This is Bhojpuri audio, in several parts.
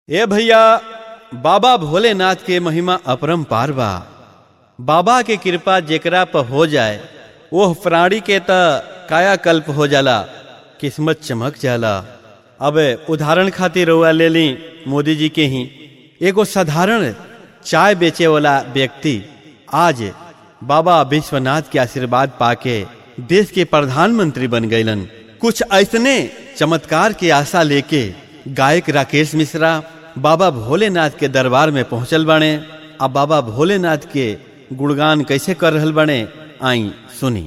ए भैया, बाबा भोलेनाथ के महिमा अपरंपार बा। बाबा के कृपा जेकरा पर हो जाए ओह प्राणी के त कायाकल्प हो जाला, किस्मत चमक जाला। अब उदाहरण खातिर रउआ ले ली मोदी जी के ही। एगो साधारण चाय बेचे वाला व्यक्ति आज बाबा विश्वनाथ के आशीर्वाद पाके देश के प्रधानमंत्री बन गईलन। कुछ ऐसने चमत्कार की आशा लेके गायक राकेश मिश्रा बाबा भोलेनाथ के दरबार में पहुंचल बाणे। अब बाबा भोलेनाथ के गुणगान कैसे कर रहल बाणे, आई सुनी।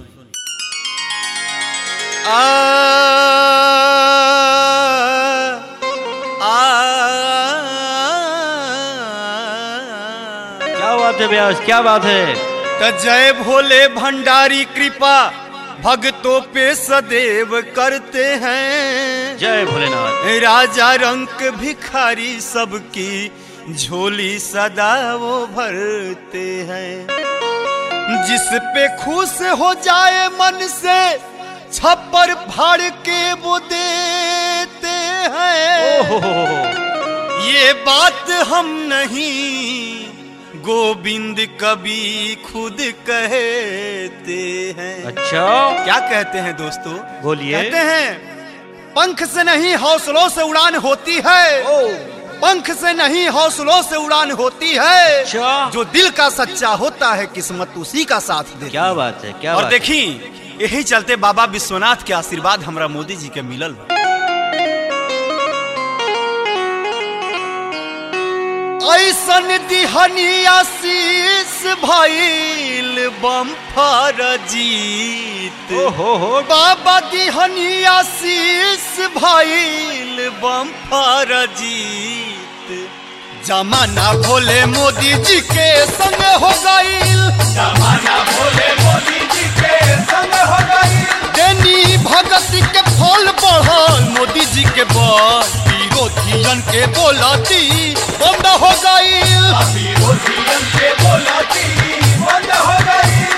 क्या बात है व्यास, क्या बात है। त जय भोले भंडारी कृपा भक्तों पे सदैव करते हैं। जय भोलेनाथ। राजा रंक भिखारी सबकी झोली सदा वो भरते हैं। जिस पे खुश हो जाए मन से छप्पर फाड़ के वो देते हैं। ये बात हम नहीं गोविंद कभी खुद कहते हैं। अच्छा, क्या कहते हैं दोस्तों? बोलिए। कहते हैं पंख से नहीं हौसलों से उड़ान होती है। पंख से नहीं हौसलों से उड़ान होती है। अच्छा। जो दिल का सच्चा होता है किस्मत उसी का साथ देती है। क्या बात है, क्या और बात देखी यही चलते बाबा विश्वनाथ के आशीर्वाद हमरा मोदी जी के मिलल बा। ऐसन दिहनी आशीष भइल बम्फर जीत। हो। बाबा दिहनी आशीष भइल बम्फर जीत। जमाना भोले मोदी जी के संग हो गईल। जमाना भोले मोदी जी के संग हो गईल। देनी भगत के फल बढ़ल मोदी जी के बल। विरोधियन के बोलती बंद हो गईल। विरोधियन के बोलती बंद हो गईल।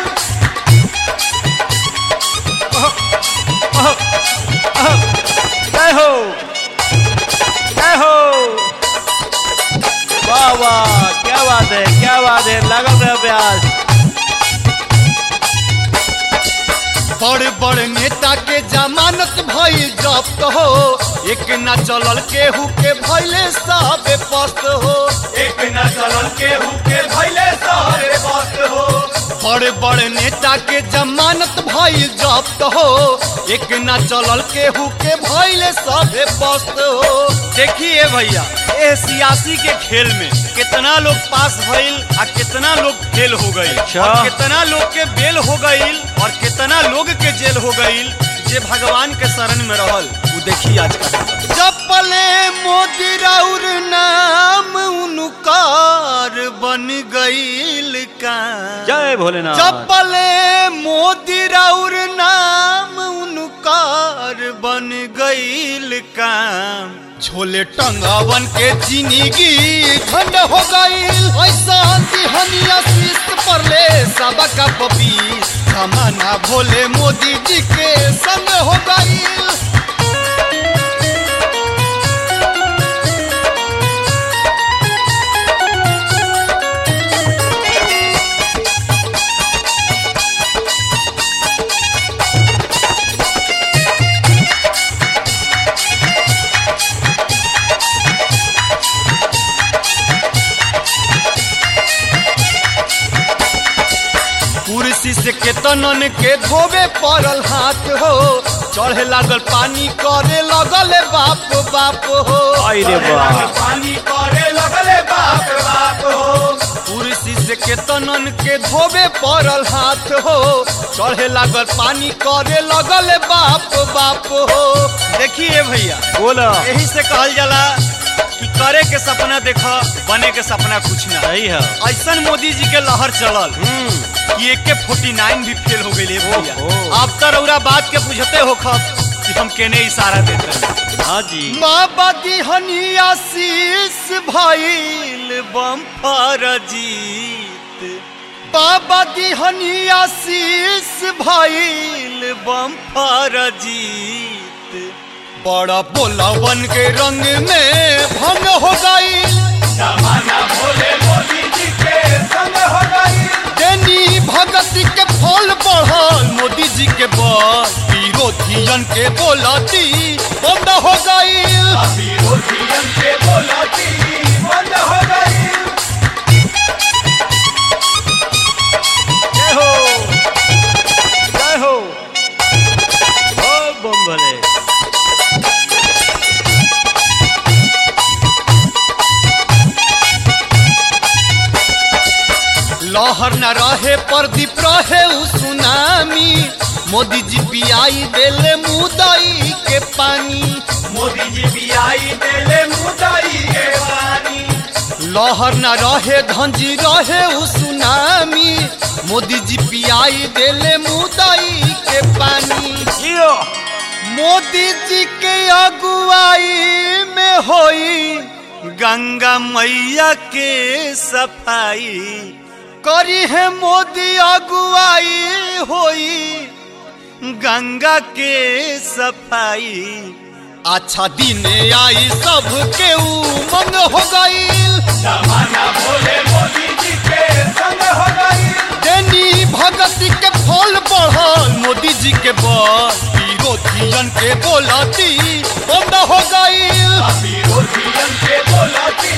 जय हो, जय हो। वाह वाह, क्या बात है, क्या बात है। लगल रहे व्यास। बड़ बड़ नेता के जमानत भइल जब्त हो। एक न चलल केहू के भइले साबे पस्त हो। एक न चलल केहू के भइले साबे पस्त हो। बड़ बड़ नेता के जमानत भइल जब्त हो। एक न चलल केहू के भइले साबे पस्त हो। देखिए भैया, ये सियासी के खेल में कितना लोग पास भइल और कितना लोग फेल हो गए। अच्छा। और कितना लोग के बेल हो गईल और कितना लोग के जेल हो गईल। जे भगवान के शरण में रहल वो देखिए आज का। जपले मोदी राउर नाम उनकार बन गईल का। जय भोलेनाथ। जपले मोदी राउर नाम उनकार बन गईल काम। झोले टंगावन के जिंदगी ठंड हो गईल। ऐसा दिहनी आशीष परले सबका पपी। जमाना भोले मोदी जी के संग हो गईल। कुर्सी से केतनन के धोबे पड़ल हाथ हो। चढ़े लागल पानी करे लगल बाप बाप हो। आई रे बाप। पानी करे लगल बाप बाप हो। कुर्सी से केतनन के धोबे पड़ल हाथ हो। चढ़े लागल पानी करे लगल बाप बाप हो। देखिए भैया, बोला। यही से कहल जाला कि करे के सपना देखा, बने के सपना कुछ ना। सही है। ऐसन मोदी जी के लहर चलल कि AK-49 भी फेल हो गई। आप तो रउरा बात के पूछते हो खब कि हम केने इशारा देते हैं। हाँ जी। बाबा दिहनी आशीष भइल बम्फर जीत। बाबा दिहनी आशीष भइल बम्फर जीत। बड़ा बोलावन के रंग में भंग हो गई। विरोधियन के बोलती बंद हो गई। विरोधियन के बोलती बंद हो गई। जय हो जय हो बम भले। लहर न रहे प्रदीप रहे उ सुनामी। मोदी जी पियाई देले मुदई के पानी। मोदी जी पियाई देले मुदई के पानी। लहर न रहे धंजी रहे उ सुनामी। मोदी जी पियाई देले मुदई के पानी। जियो मोदी जी के अगुवाई में होई गंगा मैया के सफाई। करी है मोदी अगुवाई होई गंगा के सफाई। अच्छा दिन आई सब के उमंग हो गईल। जमाना भोले मोदी जी के संग हो गईल। देनी भगती के फल बढ़ल मोदी जी के बल। विरोधियन के बोलती बंद हो गईल। विरोधियन के बोलती